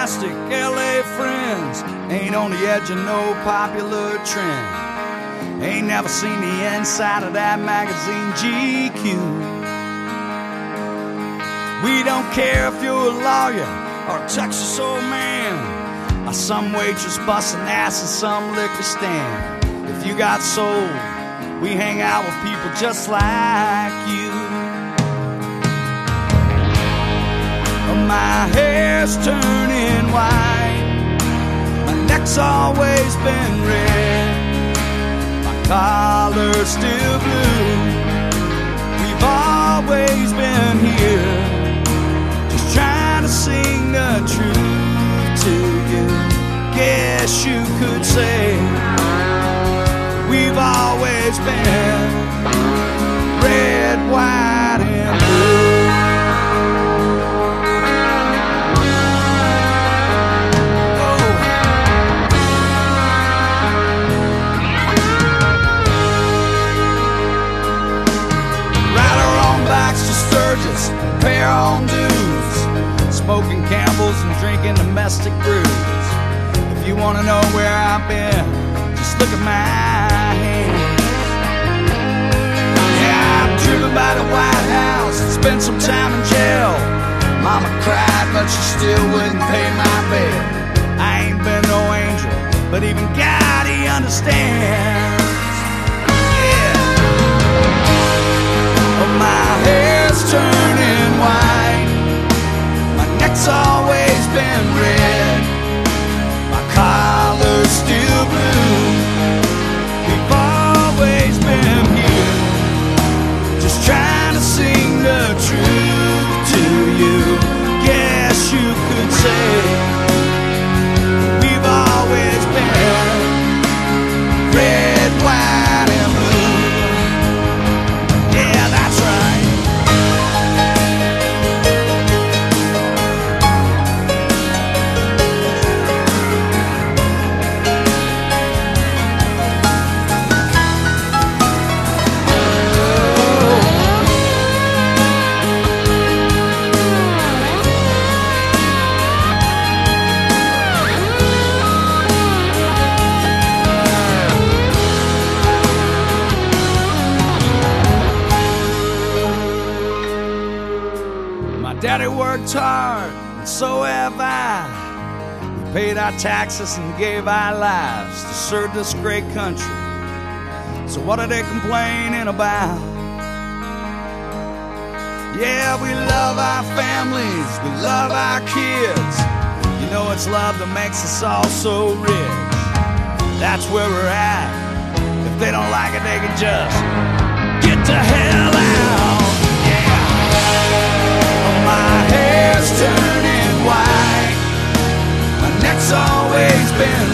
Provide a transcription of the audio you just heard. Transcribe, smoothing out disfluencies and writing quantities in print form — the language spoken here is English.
plastic LA friends. Ain't on the edge of no popular trend. Ain't never seen the inside of that magazine GQ. We don't care if you're a lawyer or a Texas old man, or some waitress busting ass in some liquor stand. If you got soul, we hang out with people just like you. My hair's turning white, my neck's always been red, my collar's still blue. We've always been here, just trying to sing the truth to you. Guess you could say we've always been red, white, and blue. Pay our own dues, smoking Campbell's and drinking domestic brews. If you want to know where I've been, just look at my hands. Yeah, I'm driven by the White House, spent some time in jail. Mama cried, but she still wouldn't pay my bail. I ain't been no angel, but even God, He understands. Yeah. Oh, my hair's turning white, my neck's always been red, my collar's still blue. We've always been here, just trying to sing the truth to you. Guess you could say we've always been red, white, and blue. Yeah, that's right. Daddy worked hard, and so have I. We paid our taxes and gave our lives to serve this great country. So what are they complaining about? Yeah, we love our families, we love our kids. You know it's love that makes us all so rich. That's where we're at. If they don't like it, they can just get the hell out. My hair's turning white, my neck's always been